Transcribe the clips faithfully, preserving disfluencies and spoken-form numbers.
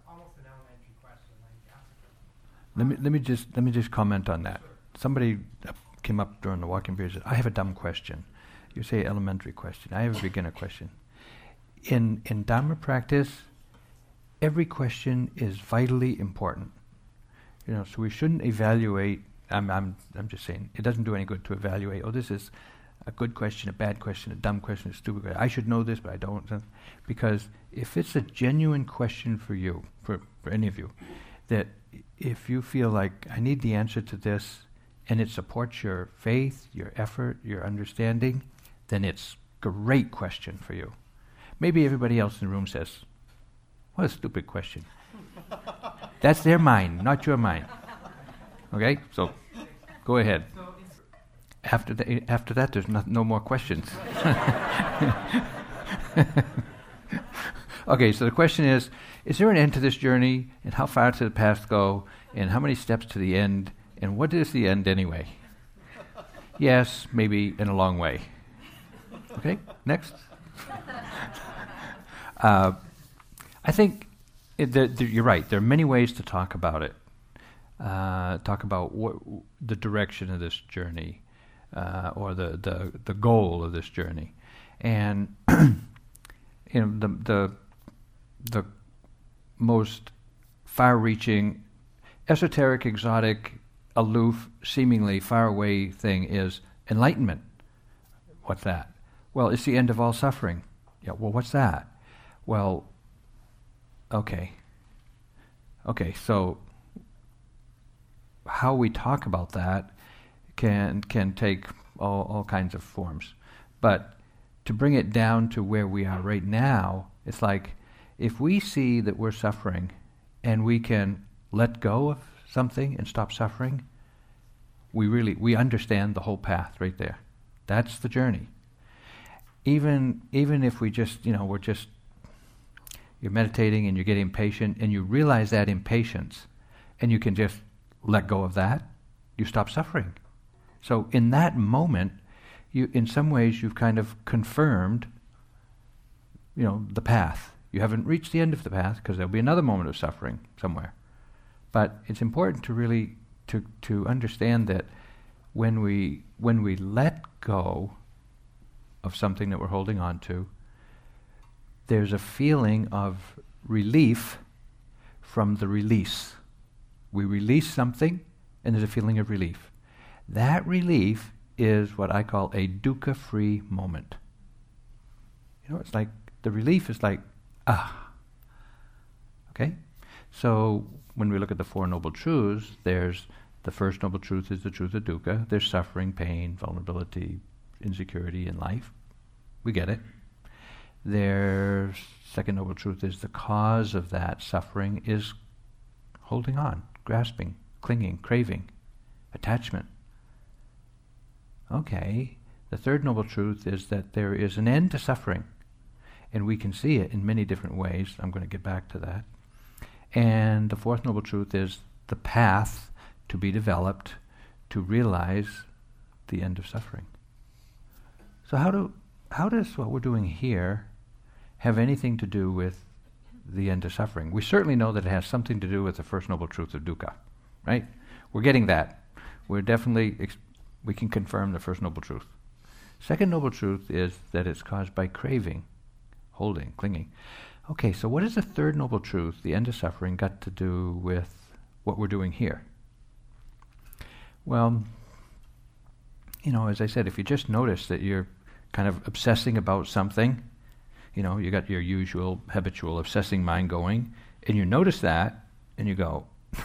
almost an elementary question. Like, ask Let me let me just let me just comment on that. Sure. Somebody uh, came up during the walking period and said, "I have a dumb question." You say elementary question. I have a beginner question. In in Dharma practice, every question is vitally important. You know, so we shouldn't evaluate. I'm I'm I'm just saying it doesn't do any good to evaluate. Oh, this is a good question, a bad question, a dumb question, a stupid question. I should know this, but I don't. Because if it's a genuine question for you, for, for any of you, that if you feel like I need the answer to this, and it supports your faith, your effort, your understanding, then it's a great question for you. Maybe everybody else in the room says, what a stupid question. That's their mind, not your mind. Okay? So, go ahead. After, the, after that, there's no, no more questions. Okay, so the question is, is there an end to this journey? And how far to the path go? And how many steps to the end? And what is the end anyway? Yes, maybe in a long way. Okay, next. uh, I think it, the, the, you're right. There are many ways to talk about it. Uh, talk about what, w- the direction of this journey, uh, or the, the, the goal of this journey. And you know, the the the most far-reaching, esoteric, exotic, aloof, seemingly far-away thing is enlightenment. What's that? Well, it's the end of all suffering. Yeah. Well, what's that? Well, okay. Okay. So, how we talk about that can can take all, all kinds of forms, but to bring it down to where we are right now, it's like if we see that we're suffering and we can let go of something and stop suffering, we really, we understand the whole path right there. That's the journey. Even even if we just, you know, we're just, you're meditating and you're getting impatient and you realize that impatience and you can just let go of that, you stop suffering. So in that moment, you, in some ways, you've kind of confirmed, you know, the path. You haven't reached the end of the path because there'll be another moment of suffering somewhere. But it's important to really to to understand that when we when we let go of something that we're holding on to, there's a feeling of relief from the release. We release something, and there's a feeling of relief. That relief is what I call a dukkha-free moment. You know, it's like, the relief is like, ah. Okay? So, when we look at the Four Noble Truths, there's, the first Noble Truth is the truth of dukkha. There's suffering, pain, vulnerability, insecurity in life. We get it. There's, second Noble Truth is the cause of that suffering is holding on, grasping, clinging, craving, attachment. Okay, the third Noble Truth is that there is an end to suffering, and we can see it in many different ways. I'm going to get back to that. And the fourth Noble Truth is the path to be developed to realize the end of suffering. So how do how does what we're doing here have anything to do with the end of suffering? We certainly know that it has something to do with the first Noble Truth of dukkha, right? We're getting that. We're definitely, ex- we can confirm the first Noble Truth. Second Noble Truth is that it's caused by craving, holding, clinging. Okay, so what has the third Noble Truth, the end of suffering, got to do with what we're doing here? Well, you know, as I said, if you just notice that you're kind of obsessing about something, you know, you got your usual habitual obsessing mind going, and you notice that, and you go,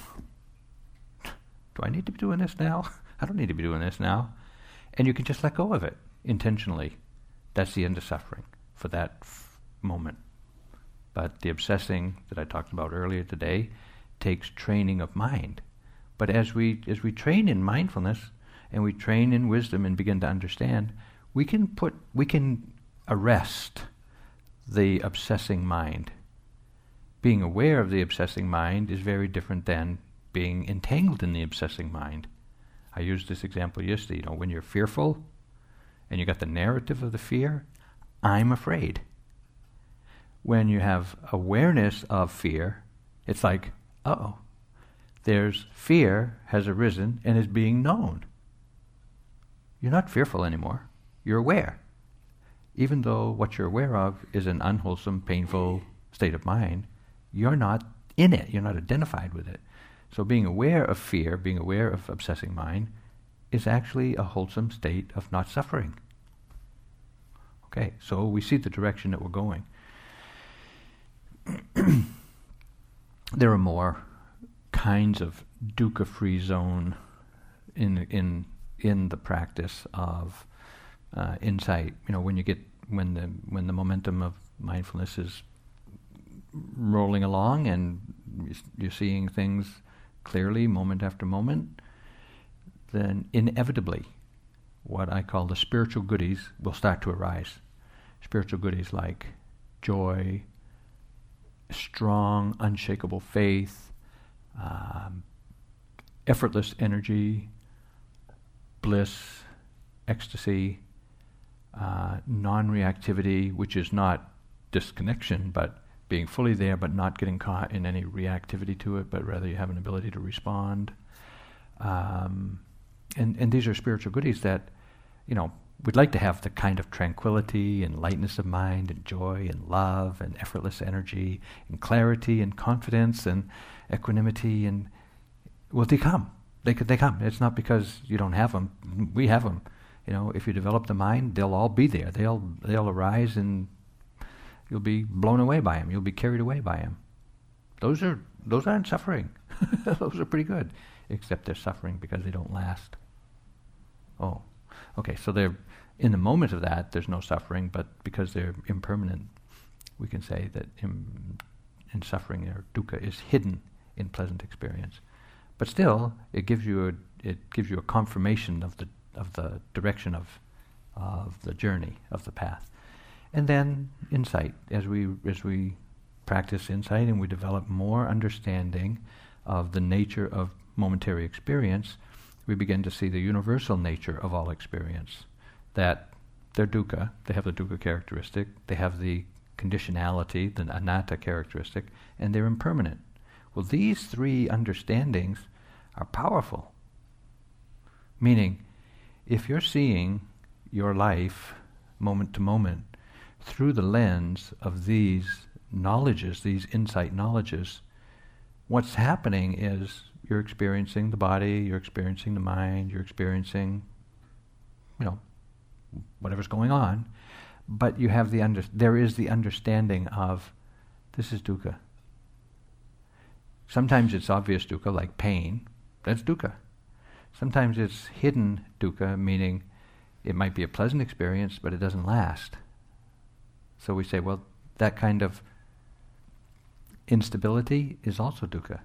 do I need to be doing this now? I don't need to be doing this now. And you can just let go of it intentionally. That's the end of suffering for that f- moment. But the obsessing that I talked about earlier today takes training of mind. But as we as we train in mindfulness and we train in wisdom and begin to understand, we can put we can arrest the obsessing mind. Being aware of the obsessing mind is very different than being entangled in the obsessing mind. I used this example yesterday. You know, when you're fearful and you got the narrative of the fear, I'm afraid. When you have awareness of fear, It's like, uh-oh, there's fear has arisen and is being known. You're not fearful anymore. You're aware. Even though what you're aware of is an unwholesome, painful state of mind, you're not in it. You're not identified with it. So being aware of fear, being aware of obsessing mind, is actually a wholesome state of not suffering. Okay, so we see the direction that we're going. There are more kinds of dukkha-free zone in in in the practice of uh, insight. You know, when you get when the when the momentum of mindfulness is rolling along and you're seeing things clearly, moment after moment, then inevitably, what I call the spiritual goodies will start to arise. Spiritual goodies like joy, strong, unshakable faith, um, effortless energy, bliss, ecstasy, uh, non-reactivity, which is not disconnection, but being fully there but not getting caught in any reactivity to it, but rather you have an ability to respond. Um, and, and these are spiritual goodies that, you know, we'd like to have the kind of tranquility and lightness of mind and joy and love and effortless energy and clarity and confidence and equanimity, and well, they come. They could. They come. It's not because you don't have them. We have them. You know, if you develop the mind, they'll all be there. They'll they'll arise, and you'll be blown away by them. You'll be carried away by them. Those are those aren't suffering. Those are pretty good, except they're suffering because they don't last. Oh. Okay, so they're in the moment of that, there's no suffering, but because they're impermanent, we can say that in, in suffering, or dukkha is hidden in pleasant experience. But still, it gives you a it gives you a confirmation of the of the direction of of the journey of the path, and then insight as we as we practice insight and we develop more understanding of the nature of momentary experience. We begin to see the universal nature of all experience, that they're dukkha, they have the dukkha characteristic, they have the conditionality, the anatta characteristic, and they're impermanent. Well, these three understandings are powerful. Meaning, if you're seeing your life moment to moment through the lens of these knowledges, these insight knowledges, what's happening is you're experiencing the body, you're experiencing the mind, you're experiencing, you know, whatever's going on, but you have the under, there is the understanding of this is dukkha. Sometimes it's obvious dukkha, like pain, that's dukkha. Sometimes it's hidden dukkha, meaning it might be a pleasant experience, but it doesn't last. So we say, well, that kind of instability is also dukkha.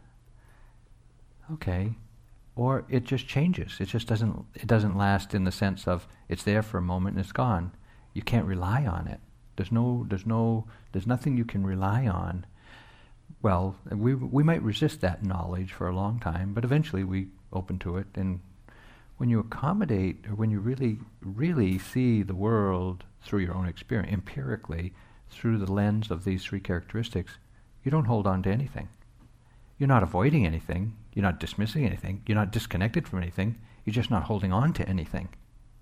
Okay, or it just changes. It just doesn't. It doesn't last in the sense of it's there for a moment and it's gone. You can't rely on it. There's no. There's no. There's nothing you can rely on. Well, we we might resist that knowledge for a long time, but eventually we open to it. And when you accommodate, or when you really, really see the world through your own experience, empirically, through the lens of these three characteristics, you don't hold on to anything. You're not avoiding anything. You're not dismissing anything. You're not disconnected from anything. You're just not holding on to anything.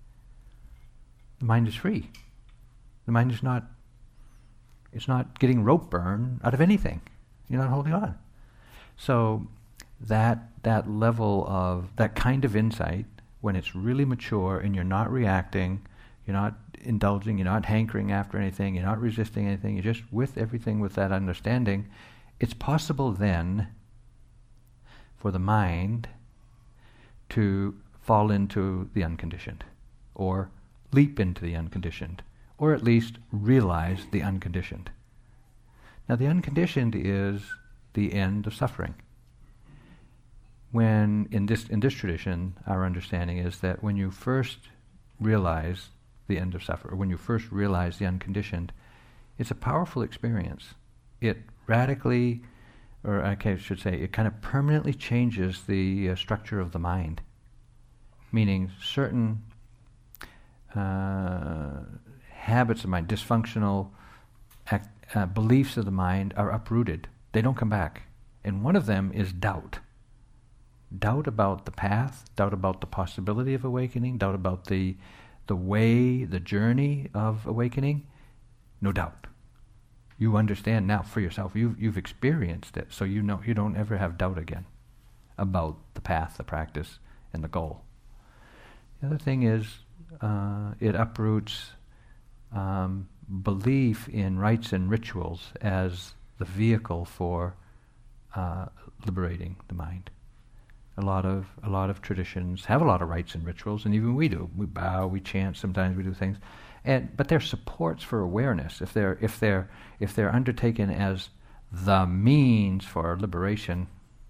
The mind is free. The mind is not, it's not getting rope burn out of anything. You're not holding on. So that that level of, that kind of insight, when it's really mature and you're not reacting, you're not indulging, you're not hankering after anything, you're not resisting anything, you're just with everything with that understanding, it's possible then for the mind to fall into the unconditioned, or leap into the unconditioned, or at least realize the unconditioned. Now the unconditioned is the end of suffering. When in this in this tradition, our understanding is that when you first realize the end of suffering, when you first realize the unconditioned, it's a powerful experience. It radically, or I should say, it kind of permanently changes the uh, structure of the mind. Meaning certain uh, habits of mind, dysfunctional act, uh, beliefs of the mind are uprooted. They don't come back. And one of them is doubt. Doubt about the path, doubt about the possibility of awakening, doubt about the the way, the journey of awakening. No doubt. You understand now for yourself. You've, you've experienced it, so you know you don't ever have doubt again about the path, the practice, and the goal. The other thing is uh, it uproots um, belief in rites and rituals as the vehicle for uh, liberating the mind. A lot of a lot of traditions have a lot of rites and rituals, and even we do. We bow, we chant, sometimes we do things, and but they're supports for awareness. If they're if they're if they're undertaken as the means for liberation,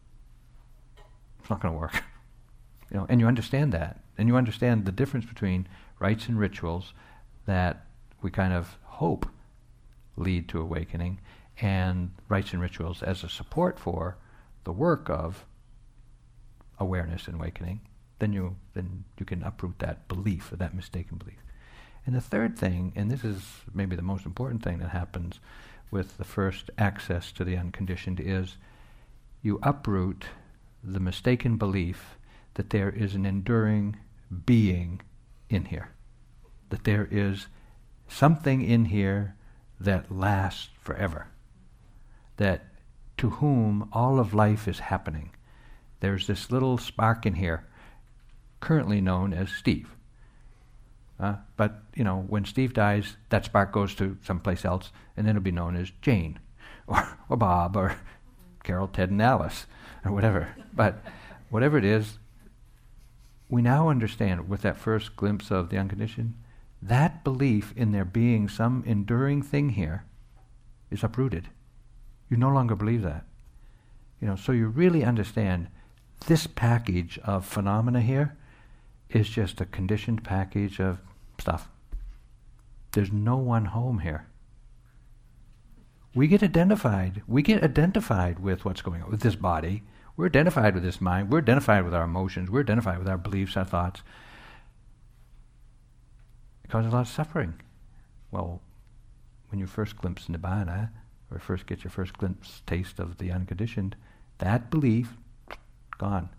it's not going to work. You know, and you understand that, and you understand the difference between rites and rituals that we kind of hope lead to awakening, and rites and rituals as a support for the work of awareness and awakening. Then you then you can uproot that belief, or that mistaken belief. And the third thing, and this is maybe the most important thing that happens with the first access to the unconditioned, is you uproot the mistaken belief that there is an enduring being in here, that there is something in here that lasts forever, that to whom all of life is happening. There's this little spark in here, currently known as Steve. Uh, but, you know, when Steve dies, that spark goes to someplace else, and then it'll be known as Jane, or, or Bob, or Carol, Ted, and Alice, or whatever. But whatever it is, we now understand, with that first glimpse of the unconditioned, that belief in there being some enduring thing here is uprooted. You no longer believe that. You know, so you really understand this package of phenomena here is just a conditioned package of stuff. There's no one home here. We get identified. We get identified with what's going on with this body. We're identified with this mind. We're identified with our emotions. We're identified with our beliefs, our thoughts. It causes a lot of suffering. Well, when you first glimpse Nibbana, or first get your first glimpse, taste of the unconditioned, that belief, gone.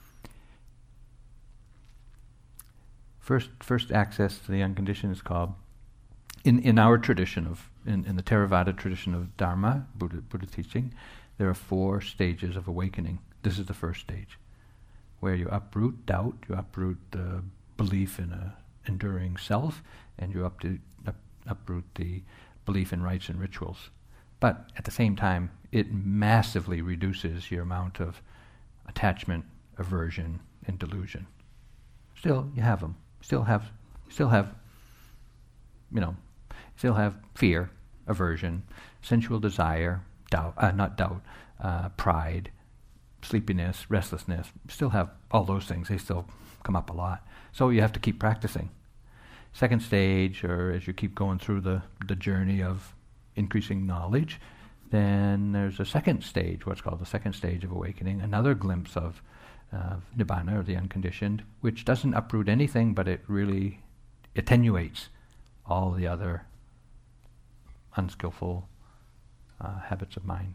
First, first access to the unconditioned is called, in, in our tradition of, in, in the Theravada tradition of Dharma, Buddha, Buddha teaching, there are four stages of awakening. This is the first stage, where you uproot doubt, you uproot the belief in a enduring self, and you up to, up, uproot the belief in rites and rituals. But at the same time, it massively reduces your amount of attachment, aversion, and delusion. Still, you have them. Still have, still have, you know, still have fear, aversion, sensual desire, doubt, uh, not doubt, uh, pride, sleepiness, restlessness. Still have all those things. They still come up a lot. So you have to keep practicing. Second stage, or as you keep going through the, the journey of increasing knowledge, then there's a second stage, what's called the second stage of awakening, another glimpse of uh, Nibbana, or the unconditioned, which doesn't uproot anything, but it really attenuates all the other unskillful uh, habits of mind.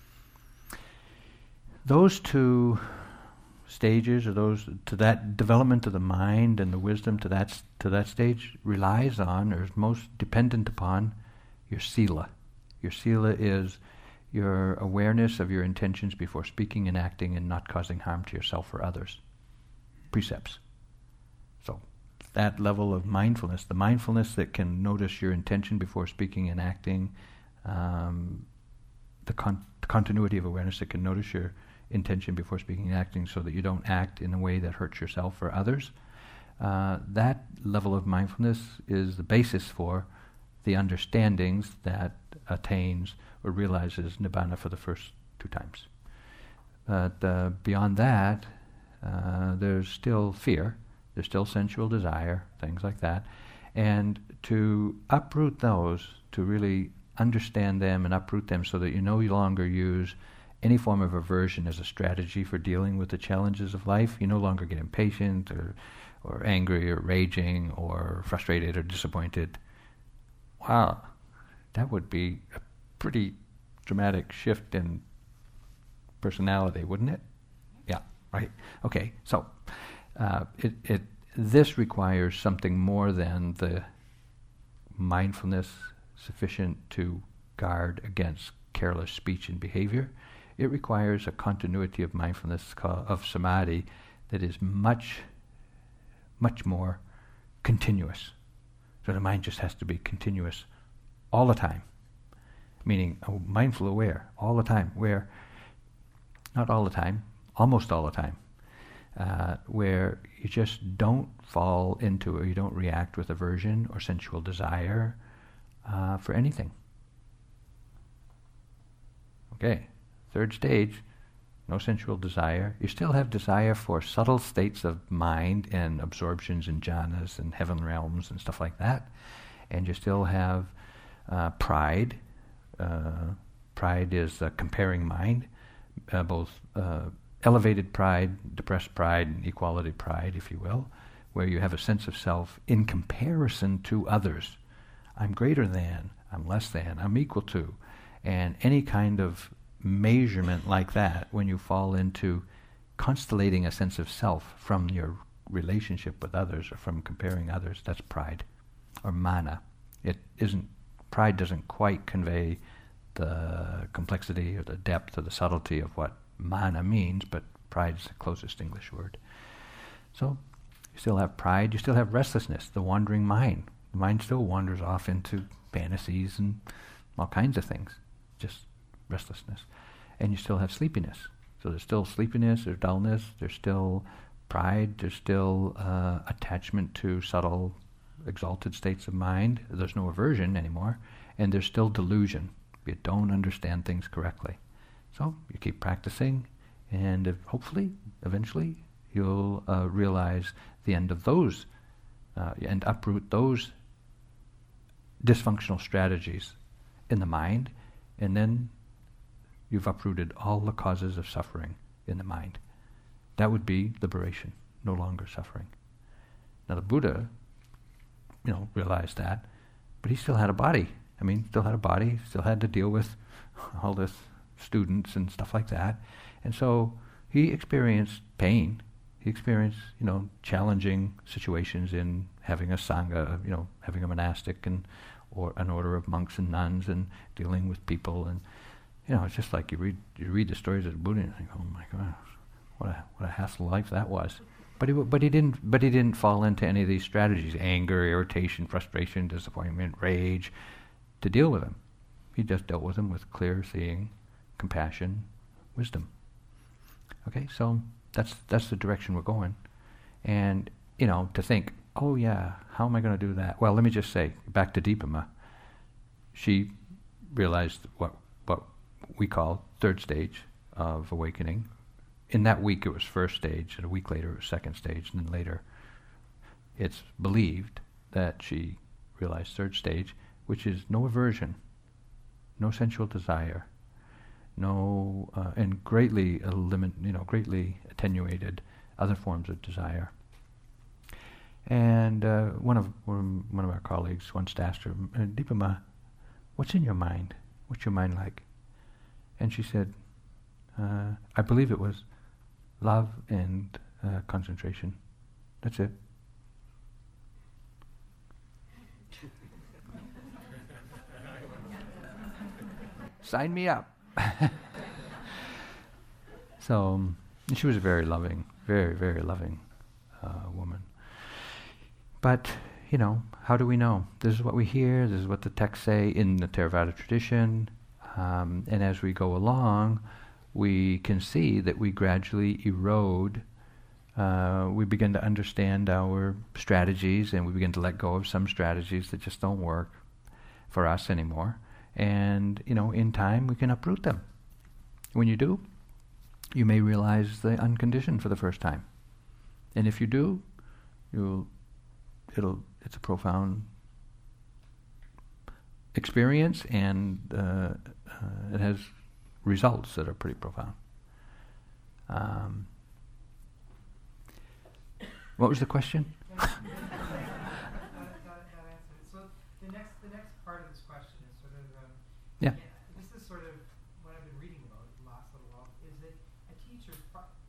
Those two stages, or those to that development of the mind and the wisdom to that to that stage, relies on, or is most dependent upon, your sila. Your sila is your awareness of your intentions before speaking and acting, and not causing harm to yourself or others. Precepts. So that level of mindfulness, the mindfulness that can notice your intention before speaking and acting, um, the, con- the continuity of awareness that can notice your intention before speaking and acting, so that you don't act in a way that hurts yourself or others. Uh, that level of mindfulness is the basis for the understandings that attains or realizes Nibbana for the first two times. But uh, beyond that, uh, there's still fear, there's still sensual desire, things like that. And to uproot those, to really understand them and uproot them, so that you no longer use any form of aversion as a strategy for dealing with the challenges of life. You no longer get impatient or, or angry or raging or frustrated or disappointed. Wow, that would be a pretty dramatic shift in personality, wouldn't it? Yeah, right. Okay, so uh, it, it this requires something more than the mindfulness sufficient to guard against careless speech and behavior. It requires a continuity of mindfulness, of samadhi, that is much, much more continuous. So the mind just has to be continuous all the time, meaning oh, mindful aware all the time, where, not all the time, almost all the time, uh, where you just don't fall into or you don't react with aversion or sensual desire uh, for anything. Okay, third stage, no sensual desire. You still have desire for subtle states of mind and absorptions in jhanas and heaven realms and stuff like that. And you still have uh, pride. Uh, pride is a comparing mind, uh, both uh, elevated pride, depressed pride, and equality pride, if you will, where you have a sense of self in comparison to others. I'm greater than, I'm less than, I'm equal to. And any kind of measurement like that, when you fall into constellating a sense of self from your relationship with others or from comparing others, that's pride or mana. It isn't, pride doesn't quite convey the complexity or the depth or the subtlety of what mana means, but pride is the closest English word. So you still have pride, you still have restlessness, the wandering mind. The mind still wanders off into fantasies and all kinds of things, just restlessness. And you still have sleepiness. So there's still sleepiness, there's dullness, there's still pride, there's still uh, attachment to subtle, exalted states of mind. There's no aversion anymore. And there's still delusion. You don't understand things correctly. So you keep practicing, and if hopefully, eventually, you'll uh, realize the end of those uh, and uproot those dysfunctional strategies in the mind, and then you've uprooted all the causes of suffering in the mind. That would be liberation, no longer suffering. Now the Buddha, you know, realized that, but he still had a body. I mean, still had a body, still had to deal with all this students and stuff like that. And so he experienced pain. He experienced, you know, challenging situations in having a sangha, you know, having a monastic and or an order of monks and nuns and dealing with people. And, you know, it's just like you read you read the stories of the Buddha and you think, oh my gosh, what a what a hassle life that was. But he but he didn't but he didn't fall into any of these strategies: anger, irritation, frustration, disappointment, rage, to deal with them. He just dealt with them with clear seeing, compassion, wisdom. Okay, so that's that's the direction we're going. And, you know, to think, oh yeah, how am I going to do that? Well, let me just say, back to Deepama. She realized what what we call third stage of awakening. In that week it was first stage, and a week later it was second stage, and then later it's believed that she realized third stage, which is no aversion, no sensual desire, no uh, and greatly elimin- you know, greatly attenuated other forms of desire. And uh, one of one, one of our colleagues once asked her, Deepama, what's in your mind? What's your mind like? And she said, uh, I believe it was love and uh, concentration. That's it. Sign me up. So um, she was a very loving, very, very loving uh, woman. But, you know, how do we know? This is what we hear, this is what the texts say in the Theravada tradition, um, and as we go along, we can see that we gradually erode, uh, we begin to understand our strategies, and we begin to let go of some strategies that just don't work for us anymore. And, you know, in time we can uproot them. When you do, you may realize the unconditioned for the first time. And if you do, you'll, it'll, it's a profound experience, and uh, uh, it has results that are pretty profound. Um, what was the question? Got it, got it, got it answered. So the next, the next part of this question is sort of, um, Yeah. this is sort of what I've been reading about the last little while, is that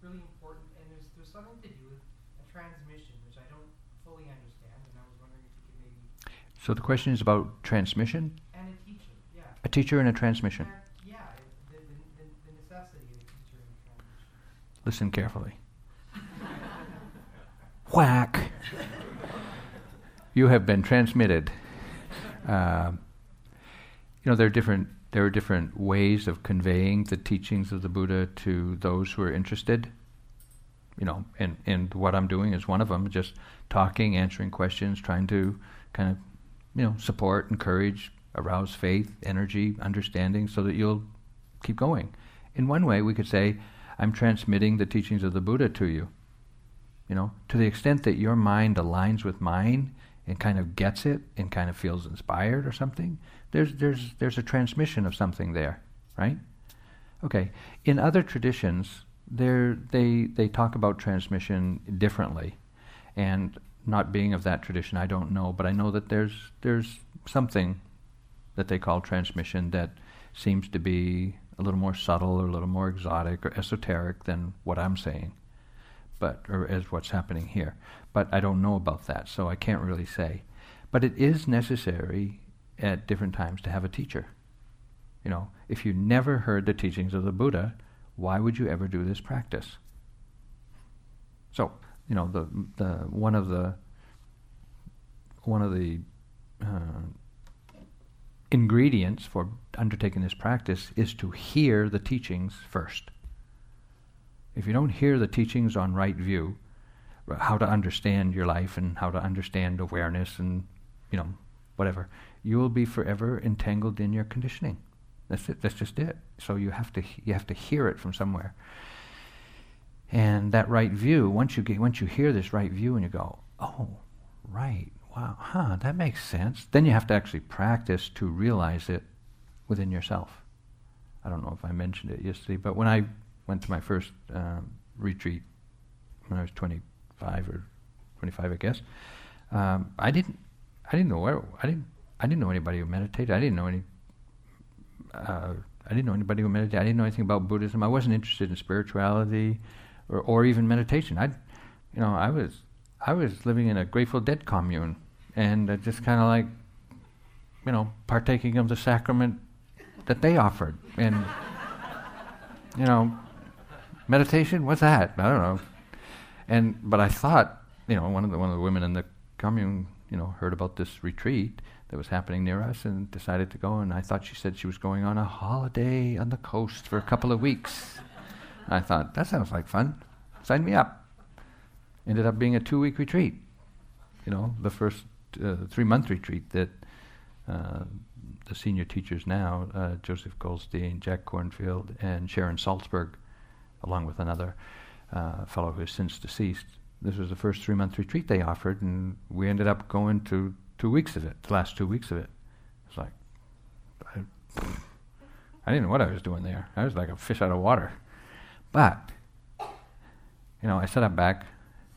really important, and there's there's something to do with a transmission, which I don't fully understand, and I was wondering if you could maybe. So the question is about transmission? And a teacher, yeah. A teacher and a transmission. And, yeah, the, the, the, the necessity of a teacher and a transmission. Listen carefully. Whack! You have been transmitted. Uh, you know, there are different there are different ways of conveying the teachings of the Buddha to those who are interested. You know, and, and what I'm doing is one of them, just talking, answering questions, trying to kind of, you know, support, encourage, arouse faith, energy, understanding, so that you'll keep going. In one way, we could say, I'm transmitting the teachings of the Buddha to you. You know, to the extent that your mind aligns with mine and kind of gets it and kind of feels inspired or something, there's there's there's a transmission of something there, right? Okay. In other traditions, there they they talk about transmission differently, and not being of that tradition, I don't know, but I know that there's there's something that they call transmission that seems to be a little more subtle or a little more exotic or esoteric than what I'm saying, but or as what's happening here. But I don't know about that, so I can't really say. But it is necessary at different times to have a teacher. You know, if you never heard the teachings of the Buddha, why would you ever do this practice? So, you know, the the one of the one of the uh, ingredients for undertaking this practice is to hear the teachings first. If you don't hear the teachings on right view, how to understand your life and how to understand awareness and, you know, whatever, you will be forever entangled in your conditioning. That's it. That's just it. So you have to you have to hear it from somewhere. And that right view, once you get once you hear this right view and you go, oh, right, wow, huh, that makes sense. Then you have to actually practice to realize it within yourself. I don't know if I mentioned it yesterday, but when I went to my first um, retreat when I was twenty-five or twenty-five, I guess, um, I didn't I didn't know where I didn't I didn't know anybody who meditated. I didn't know any. Uh, I didn't know anybody who meditated. I didn't know anything about Buddhism. I wasn't interested in spirituality, or, or even meditation. I, you know, I was, I was living in a Grateful Dead commune, and uh, just kind of like, you know, partaking of the sacrament that they offered, and you know, meditation. What's that? I don't know. And but I thought, you know, one of the one of the women in the commune, you know, heard about this retreat that was happening near us and decided to go, and I thought she said she was going on a holiday on the coast for a couple of weeks. I thought, that sounds like fun. Sign me up. Ended up being a two-week retreat. You know, the first uh, three-month retreat that uh, the senior teachers now, uh, Joseph Goldstein, Jack Kornfield, and Sharon Salzberg, along with another uh, fellow who is since deceased, this was the first three-month retreat they offered, and we ended up going to two weeks of it, the last two weeks of it. It's like, I, I didn't know what I was doing there. I was like a fish out of water. But, you know, I sat up back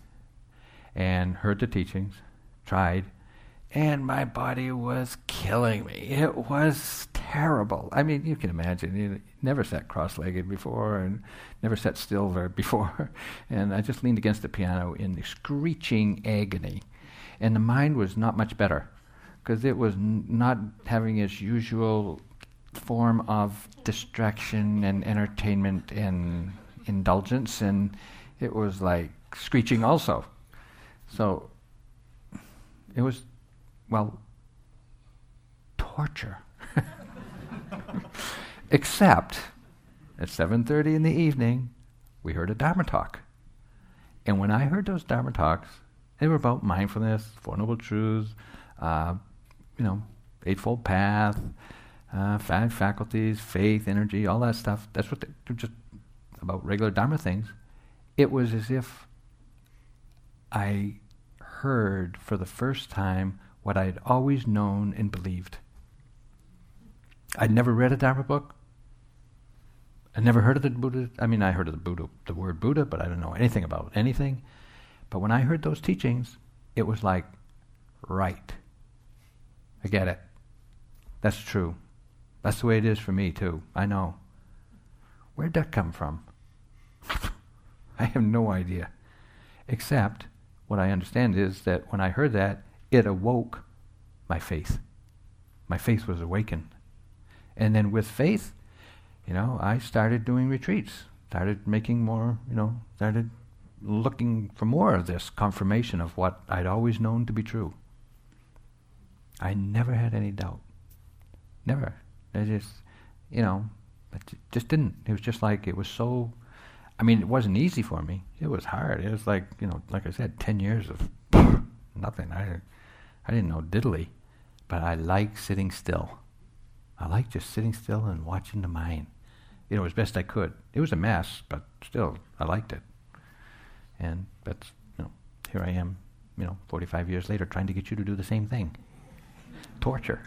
and heard the teachings, tried, and my body was killing me. It was terrible. I mean, you can imagine, you never sat cross-legged before and never sat still very before. And I just leaned against the piano in screeching agony. And the mind was not much better, because it was n- not having its usual form of distraction and entertainment and indulgence, and it was like screeching also. So it was, well, torture. Except at seven thirty in the evening, we heard a Dharma talk. And when I heard those Dharma talks, they were about mindfulness, Four Noble Truths, uh, you know, Eightfold Path, uh, five faculties, faith, energy, all that stuff. That's what they were, just about regular Dharma things. It was as if I heard for the first time what I had always known and believed. I'd never read a Dharma book. I never heard of the Buddha. I mean, I heard of the Buddha, the word Buddha, but I didn't know anything about anything. But when I heard those teachings, it was like, right. I get it. That's true. That's the way it is for me, too. I know. Where'd that come from? I have no idea. Except, what I understand is that when I heard that, it awoke my faith. My faith was awakened. And then with faith, you know, I started doing retreats, started making more, you know, started looking for more of this confirmation of what I'd always known to be true. I never had any doubt. Never. I just, you know, it just didn't. It was just like, it was so, I mean, it wasn't easy for me. It was hard. It was like, you know, like I said, ten years of nothing. I, I didn't know diddly, but I liked sitting still. I liked just sitting still and watching the mind, you know, as best I could. It was a mess, but still, I liked it. And that's, you know, here I am, you know, forty-five years later, trying to get you to do the same thing. Torture.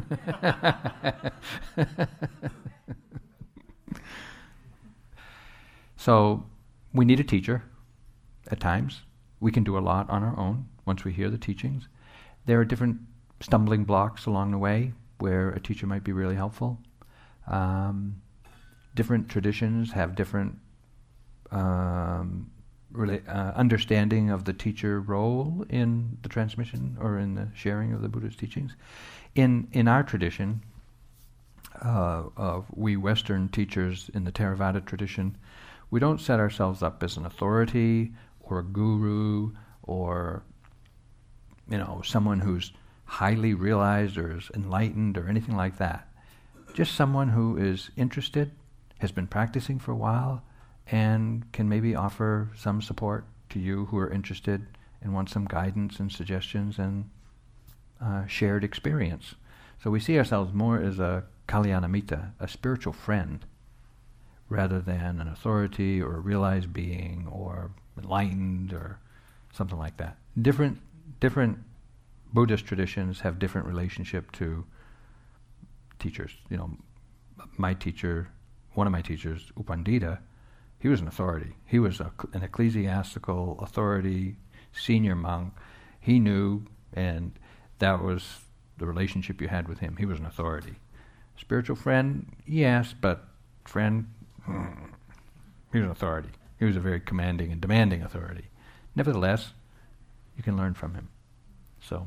So, we need a teacher at times. We can do a lot on our own once we hear the teachings. There are different stumbling blocks along the way where a teacher might be really helpful. Um, different traditions have different um, really, uh, understanding of the teacher role in the transmission or in the sharing of the Buddha's teachings. In in our tradition, uh, of we Western teachers in the Theravada tradition, we don't set ourselves up as an authority or a guru or, you know, someone who's highly realized or is enlightened or anything like that. Just someone who is interested, has been practicing for a while, and can maybe offer some support to you who are interested and want some guidance and suggestions and uh, shared experience. So we see ourselves more as a Kalyanamitta, a spiritual friend, rather than an authority or a realized being or enlightened or something like that. Different, different Buddhist traditions have different relationship to teachers. You know, my teacher, one of my teachers, U Pandita, he was an authority. He was a, an ecclesiastical authority, senior monk. He knew, and that was the relationship you had with him. He was an authority. Spiritual friend, yes, but friend, mm, he was an authority. He was a very commanding and demanding authority. Nevertheless, you can learn from him. So,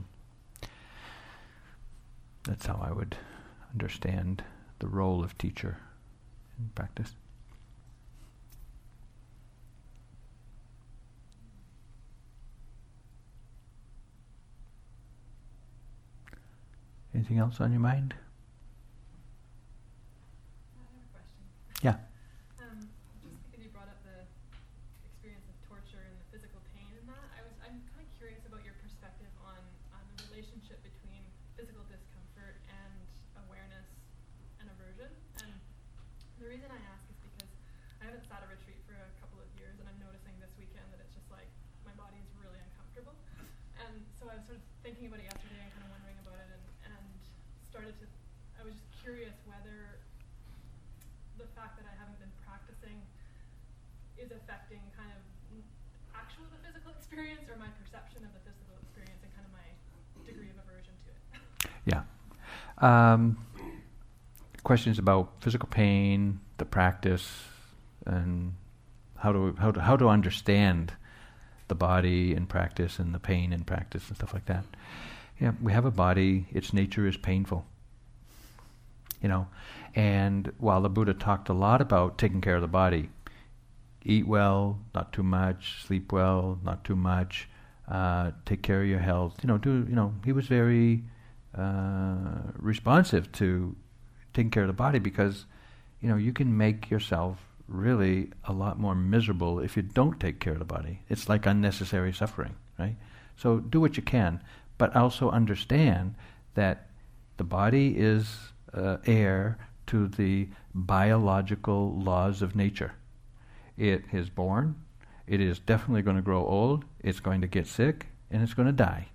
that's how I would understand the role of teacher in practice. Anything else on your mind? I have a question. Yeah. Um, just because you brought up the experience of torture and the physical pain in that, I was I'm kind of curious about your perspective on on the relationship between physical discomfort and awareness and aversion. And the reason I ask is because I haven't sat a retreat for a couple of years, and I'm noticing this weekend that it's just like my body is really uncomfortable. And so I was sort of thinking about it yesterday and kind of wondering about it, and, and started to, I was just curious whether the fact that I haven't been practicing is affecting kind of actual the physical experience or my perception of the physical experience and kind of my degree of aversion to it. Yeah. Um, questions about physical pain, the practice, and how to how to how to understand the body in practice and the pain in practice and stuff like that. Yeah, we have a body, its nature is painful. You know, and while the Buddha talked a lot about taking care of the body, eat well, not too much, sleep well, not too much, uh, take care of your health, you know, do, you know, he was very uh, responsive to taking care of the body because, you know, you can make yourself really a lot more miserable if you don't take care of the body. It's like unnecessary suffering, right? So do what you can, but also understand that the body is uh, heir to the biological laws of nature. It is born, it is definitely going to grow old, it's going to get sick, and it's going to die.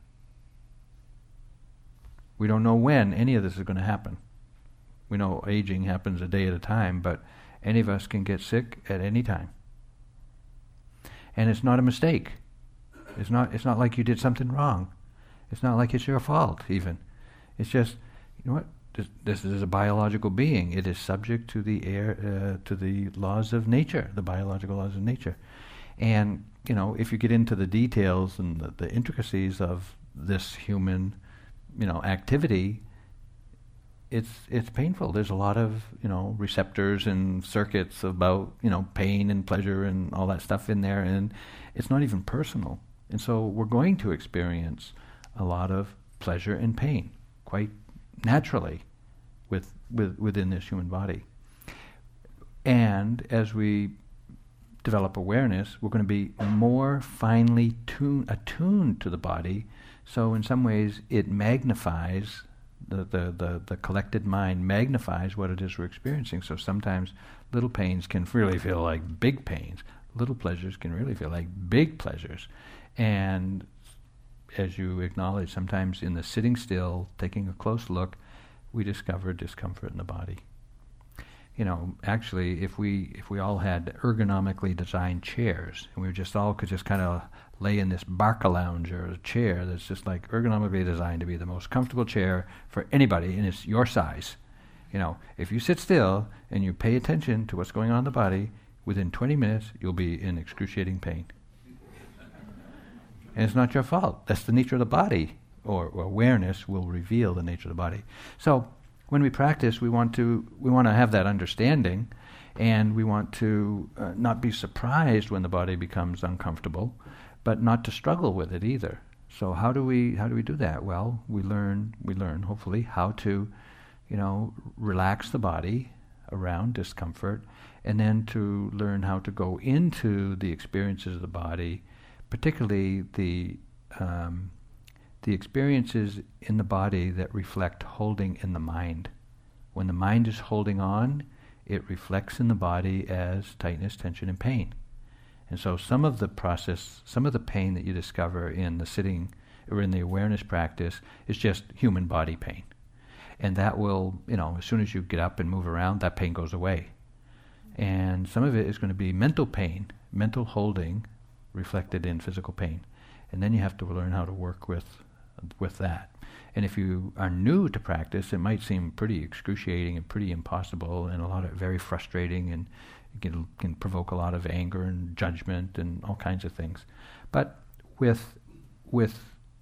We don't know when any of this is going to happen. We know aging happens a day at a time, but any of us can get sick at any time. And it's not a mistake. It's not it's not like you did something wrong. It's not like it's your fault, even. It's just, you know what? This, this is a biological being. It is subject to the air, uh, to the laws of nature, the biological laws of nature. And, you know, if you get into the details and the, the intricacies of this human, you know, activity, it's it's painful. There's a lot of, you know, receptors and circuits about, you know, pain and pleasure and all that stuff in there, and it's not even personal. And so we're going to experience a lot of pleasure and pain quite naturally with, with within this human body. And as we develop awareness, we're going to be more finely tune, attuned to the body. So in some ways it magnifies, the, the, the, the collected mind magnifies what it is we're experiencing. So sometimes little pains can really feel like big pains. Little pleasures can really feel like big pleasures. And as you acknowledge, sometimes in the sitting still, taking a close look, we discover discomfort in the body. You know, actually, if we if we all had ergonomically designed chairs, and we just all could just kind of lay in this barca lounge or a chair that's just like ergonomically designed to be the most comfortable chair for anybody, and it's your size. You know, if you sit still and you pay attention to what's going on in the body, within twenty minutes you'll be in excruciating pain. And it's not your fault. That's the nature of the body, or, or awareness will reveal the nature of the body. So when we practice, we want to we want to have that understanding, and we want to uh, not be surprised when the body becomes uncomfortable, but not to struggle with it either. So how do we how do we do that? Well, we learn we learn hopefully how to, you know, relax the body around discomfort, and then to learn how to go into the experiences of the body, particularly the um, the experiences in the body that reflect holding in the mind. When the mind is holding on, it reflects in the body as tightness, tension, and pain. And so some of the process, some of the pain that you discover in the sitting or in the awareness practice is just human body pain. And that will, you know, as soon as you get up and move around, that pain goes away. And some of it is going to be mental pain, mental holding reflected in physical pain. And then you have to learn how to work with with that. And if you are new to practice, it might seem pretty excruciating and pretty impossible and a lot of very frustrating, and it can, can provoke a lot of anger and judgment and all kinds of things. But with with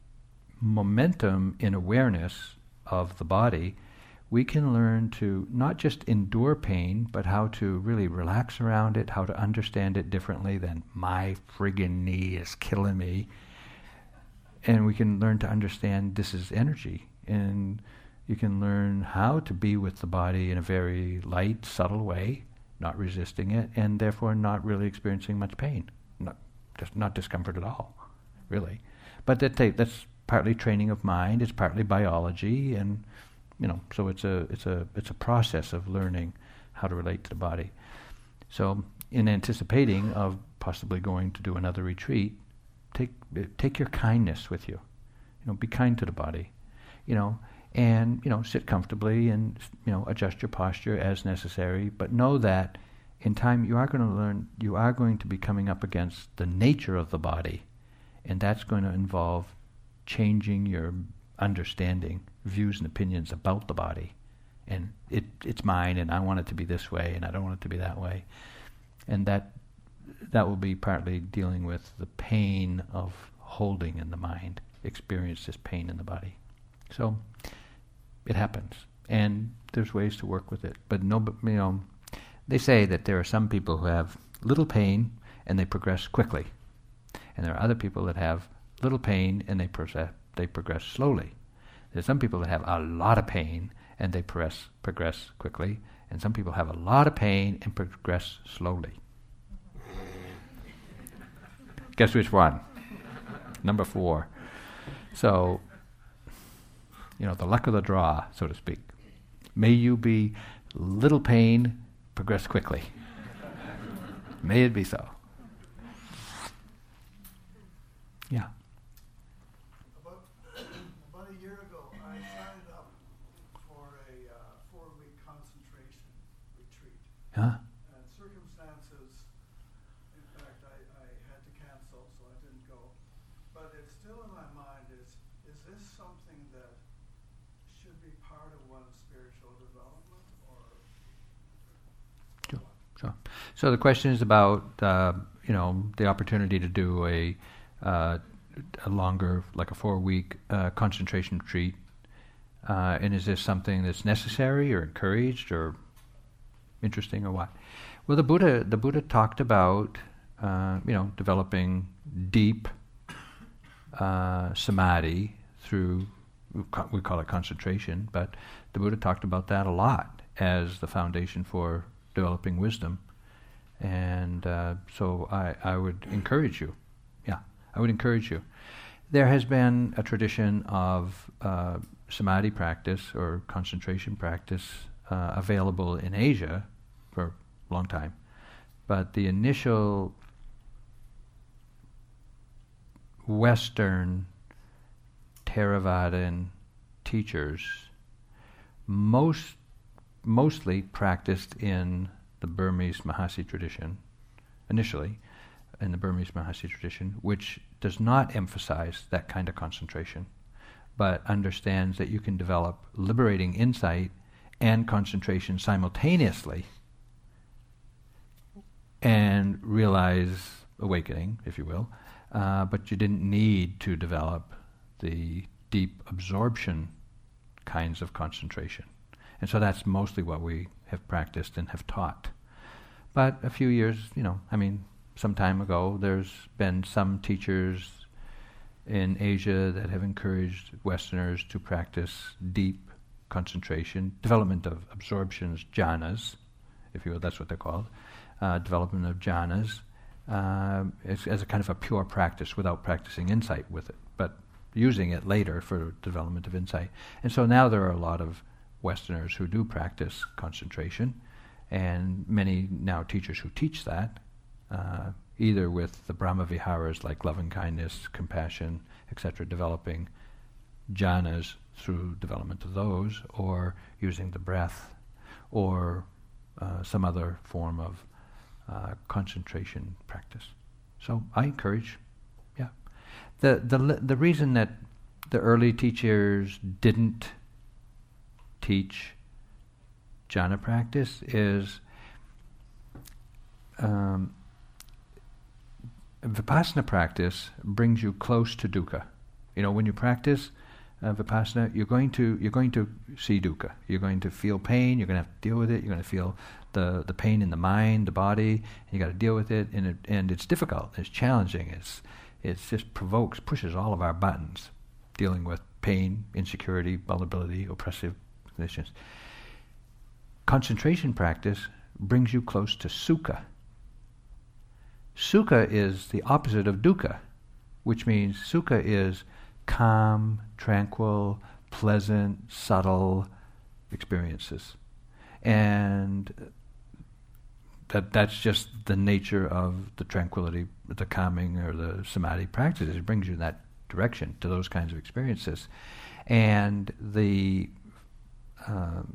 momentum in awareness of the body, we can learn to not just endure pain, but how to really relax around it, how to understand it differently than my friggin' knee is killing me. And we can learn to understand this is energy. And you can learn how to be with the body in a very light, subtle way, not resisting it, and therefore not really experiencing much pain. Not just not discomfort at all, really. But that ta- that's partly training of mind, it's partly biology, and you know, so it's a it's a it's a process of learning how to relate to the body. So in anticipating of possibly going to do another retreat, take take your kindness with you. You know, be kind to the body. You know, and you know, sit comfortably and you know, adjust your posture as necessary. But know that in time you are going to learn. You are going to be coming up against the nature of the body, and that's going to involve changing your understanding, views and opinions about the body. And it it's mine, and I want it to be this way, and I don't want it to be that way. And that that will be partly dealing with the pain of holding in the mind, experience this pain in the body. So it happens, and there's ways to work with it. But no, you know, they say that there are some people who have little pain and they progress quickly, and there are other people that have little pain and they progress they progress slowly. There's some people that have a lot of pain and they progress progress quickly, and some people have a lot of pain and progress slowly. Guess which one? Number four. So, you know, the luck of the draw, so to speak. May you be little pain, progress quickly. May it be so. Yeah. About, about a year ago, I signed up for a uh, four-week concentration retreat. Huh? And circumstances, in fact, I, I had to cancel, so I didn't go. But it's still in my mind, is, is this something that should be part of one's spiritual development, or, or what? So, so the question is about uh, you know the opportunity to do a uh, a longer, like a four-week uh, concentration retreat, uh, and is this something that's necessary or encouraged or interesting or what? Well, the Buddha the Buddha talked about uh, you know developing deep uh, samadhi through, we call it concentration, but the Buddha talked about that a lot as the foundation for developing wisdom. And uh, so I, I would encourage you, yeah, I would encourage you. There has been a tradition of uh, samadhi practice or concentration practice uh, available in Asia for a long time, but the initial Western Theravadan teachers most mostly practiced in the Burmese Mahasi tradition, initially, in the Burmese Mahasi tradition, which does not emphasize that kind of concentration, but understands that you can develop liberating insight and concentration simultaneously and realize awakening, if you will, uh, but you didn't need to develop the deep absorption kinds of concentration. And so that's mostly what we have practiced and have taught. But a few years, you know, I mean, some time ago, there's been some teachers in Asia that have encouraged Westerners to practice deep concentration, development of absorptions, jhanas, if you will, that's what they're called, uh, development of jhanas, uh, as, as a kind of a pure practice without practicing insight with it, but using it later for development of insight. And so now there are a lot of Westerners who do practice concentration, and many now teachers who teach that, uh, either with the Brahma Viharas like loving kindness, compassion, et cetera, developing jhanas through development of those, or using the breath, or uh, some other form of uh, concentration practice. So I encourage, yeah. The the the reason that the early teachers didn't teach jhana practice is um, vipassana practice brings you close to dukkha. You know, when you practice uh, vipassana, you're going to you're going to see dukkha. You're going to feel pain. You're going to have to deal with it. You're going to feel the the pain in the mind, the body. And you got to deal with it, and it, and it's difficult. It's challenging. It's it's just provokes, pushes all of our buttons, dealing with pain, insecurity, vulnerability, oppressive conditions. Concentration practice brings you close to sukha. Sukha is the opposite of dukkha, which means sukha is calm, tranquil, pleasant, subtle experiences. And that that's just the nature of the tranquility, the calming or the samadhi practices. It brings you in that direction to those kinds of experiences. And the um,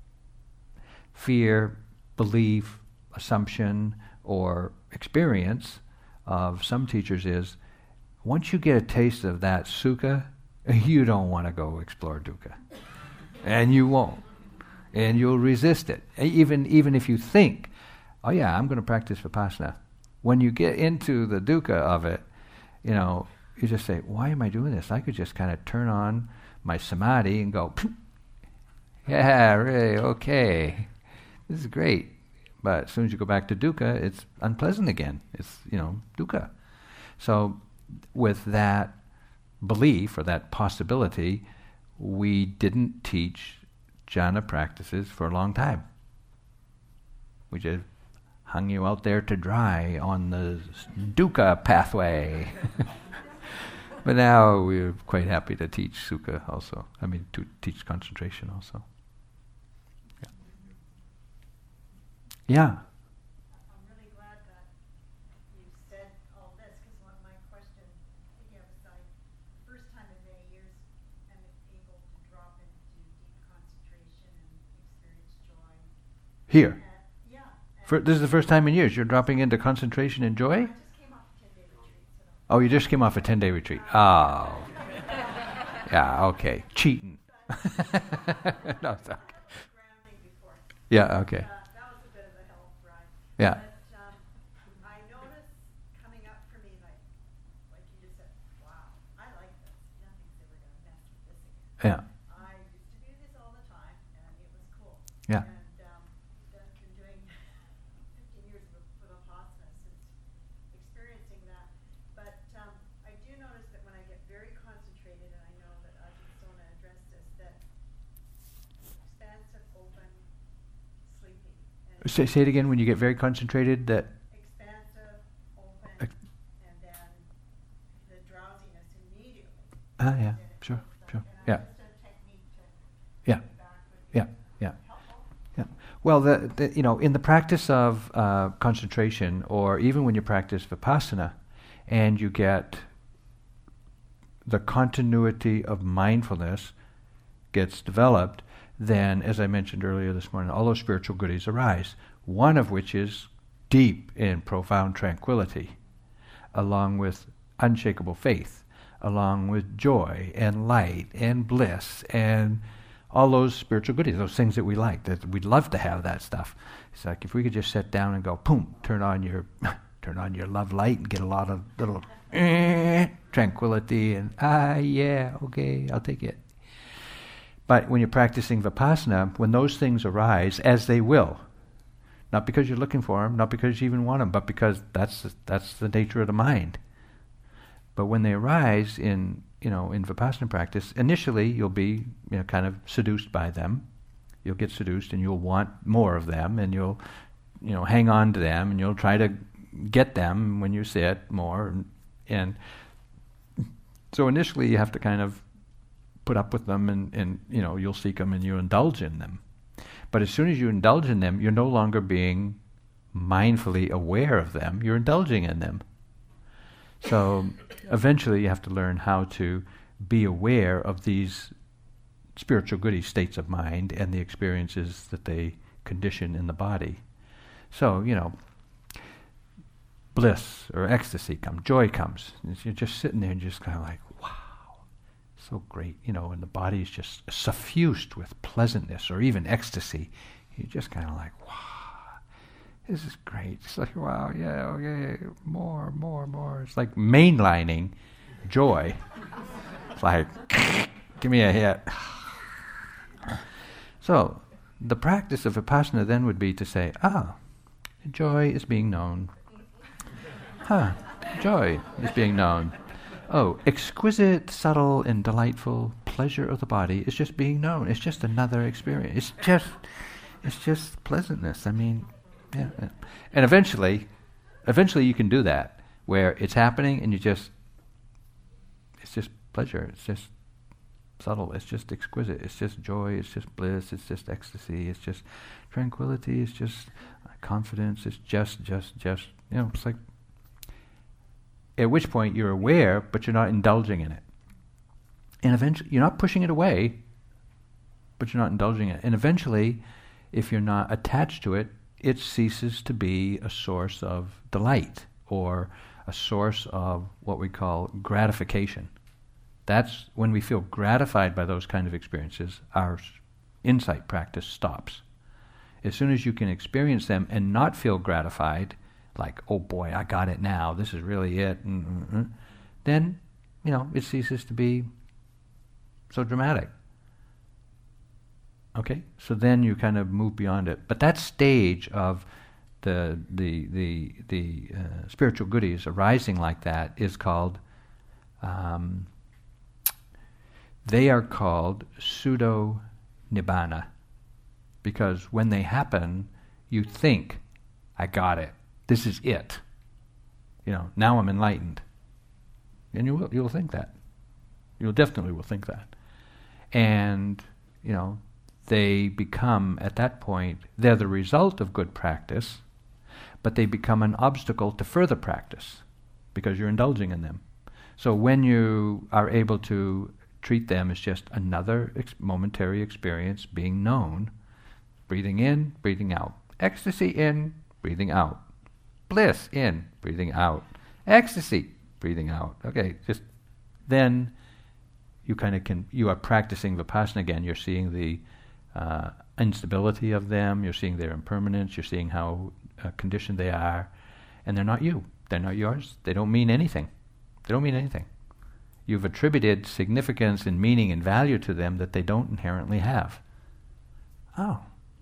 fear, belief, assumption, or experience of some teachers is, once you get a taste of that sukha, you don't want to go explore dukkha. And you won't. And you'll resist it. Even, even if you think, oh yeah, I'm going to practice vipassana. When you get into the dukkha of it, you know, you just say, why am I doing this? I could just kind of turn on my samadhi and go, yeah, really, okay. This is great. But as soon as you go back to dukkha, it's unpleasant again. It's, you know, dukkha. So with that belief or that possibility, we didn't teach jhana practices for a long time. We just hung you out there to dry on the dukkha pathway. But now we're quite happy to teach sukha also. I mean, to teach concentration also. Yeah. I'm really glad that you said all this, because one of my questions, yeah, was I, first time in many years, am able to drop into deep concentration and experience joy. Here. Uh, yeah. For, this is the first time in years you're dropping into concentration and joy? I just came off a ten-day retreat. So Oh, you just came off a ten-day retreat. Oh. Yeah, okay. Cheating. No, it's okay. grounding before. Yeah, okay. Uh, that was a bit of a hell ride. Yeah. But um, I noticed coming up for me, like, like you just said, wow, I like this. Nothing's ever going to mess with this again. Yeah. I used to do this all the time, and it was cool. Yeah. And um, I've been doing fifteen years of Vipassana since experiencing that. But um, I do notice that when I get very concentrated, and I know that Ajahn Sona addressed this, that expansive, open, sleepy. And Say, say it again. When you get very concentrated, that expansive, open, Ex- and then the drowsiness immediately. ah yeah, Then it sure, goes sure, back. And yeah, I just a technique to yeah, bring it back would be yeah, yeah. helpful. Yeah. Well, the, the you know, in the practice of uh, concentration, or even when you practice vipassana, and you get the continuity of mindfulness gets developed, then, as I mentioned earlier this morning, all those spiritual goodies arise. One of which is deep and profound tranquility, along with unshakable faith, along with joy and light and bliss and all those spiritual goodies, those things that we like, that we'd love to have that stuff. It's like if we could just sit down and go, boom, turn on your turn on your love light and get a lot of little eh, tranquility and, ah, yeah, okay, I'll take it. But when you're practicing Vipassana, when those things arise, as they will, not because you're looking for them, not because you even want them, but because that's the, that's the nature of the mind. But when they arise in, you know, in Vipassana practice, initially you'll be, you know, kind of seduced by them. You'll get seduced and you'll want more of them, and you'll, you know, hang on to them, and you'll try to get them when you sit more. And, and so initially you have to kind of put up with them, and, and, you know, you'll seek them and you indulge in them. But as soon as you indulge in them, you're no longer being mindfully aware of them, you're indulging in them. So eventually you have to learn how to be aware of these spiritual goody states of mind and the experiences that they condition in the body. So, you know, bliss or ecstasy comes, joy comes. And you're just sitting there and just kind of like, wow, so great, you know, and the body is just suffused with pleasantness or even ecstasy. You're just kind of like, wow, this is great. It's like, wow, yeah, okay, more, more, more. It's like mainlining joy. It's like, give me a hit. So, the practice of Vipassana then would be to say, ah, joy is being known. Huh, joy is being known. Oh, exquisite, subtle, and delightful pleasure of the body is just being known. It's just another experience. It's just, it's just pleasantness. I mean, yeah. And eventually, eventually you can do that, where it's happening and you just, it's just pleasure. It's just subtle. It's just exquisite. It's just joy. It's just bliss. It's just ecstasy. It's just tranquility. It's just confidence. It's just, just, just, you know, it's like, at which point you're aware, but you're not indulging in it. And eventually, you're not pushing it away, but you're not indulging in it. And eventually, if you're not attached to it, it ceases to be a source of delight or a source of what we call gratification. That's when we feel gratified by those kind of experiences, our insight practice stops. As soon as you can experience them and not feel gratified, like, oh boy, I got it now, this is really it, mm-hmm, then, you know, it ceases to be so dramatic. Okay? So then you kind of move beyond it. But that stage of the the the the uh, spiritual goodies arising like that is called, um, they are called pseudo-nibbana. Because when they happen, you think, I got it. This is it. You know, now I'm enlightened. And you will, you'll think that. You'll definitely will think that. And, you know, they become, at that point, they're the result of good practice, but they become an obstacle to further practice because you're indulging in them. So when you are able to treat them as just another ex- momentary experience being known, breathing in, breathing out. Ecstasy in, breathing out. Bliss in, breathing out. Ecstasy, breathing out. Okay, just then you kind of can, you are practicing Vipassana again. You're seeing the uh, instability of them, you're seeing their impermanence, you're seeing how uh, condition they are, and they're not you. They're not yours. They don't mean anything. They don't mean anything. You've attributed significance and meaning and value to them that they don't inherently have. Oh.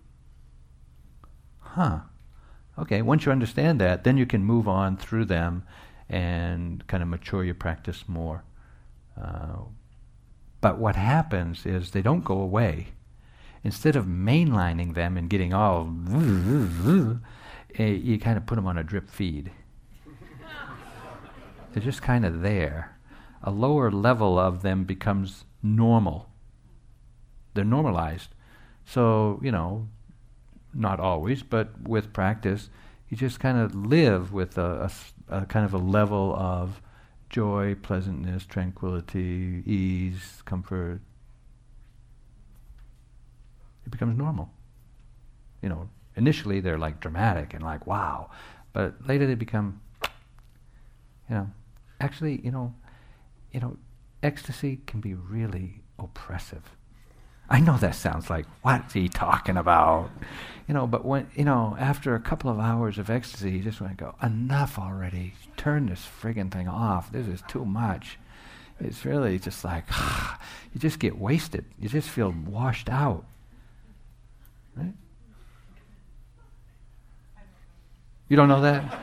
Huh. Okay, once you understand that, then you can move on through them and kind of mature your practice more. Uh, but what happens is they don't go away. Instead of mainlining them and getting all, uh, you kind of put them on a drip feed. They're just kind of there. A lower level of them becomes normal. They're normalized. So, you know, not always, but with practice, you just kind of live with a, a, a kind of a level of joy, pleasantness, tranquility, ease, comfort. It becomes normal. You know, initially they're like dramatic and like, wow. But later they become, you know, actually, you know, you know, ecstasy can be really oppressive. I know that sounds like, what's he talking about? You know, but when, you know, after a couple of hours of ecstasy, you just want to go, enough already. Turn this friggin' thing off. This is too much. It's really just like, you just get wasted. You just feel washed out. Right? You don't know that?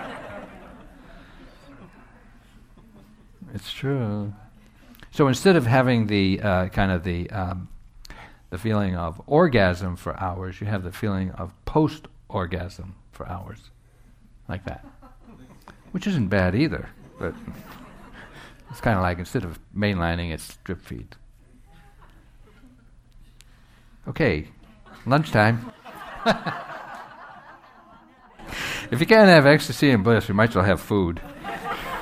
It's true. So instead of having the uh, kind of the um, the feeling of orgasm for hours, you have the feeling of post-orgasm for hours, like that, which isn't bad either. But it's kind of like instead of mainlining, it's drip feed. Okay, lunchtime. If you can't have ecstasy and bliss, you might as well have food.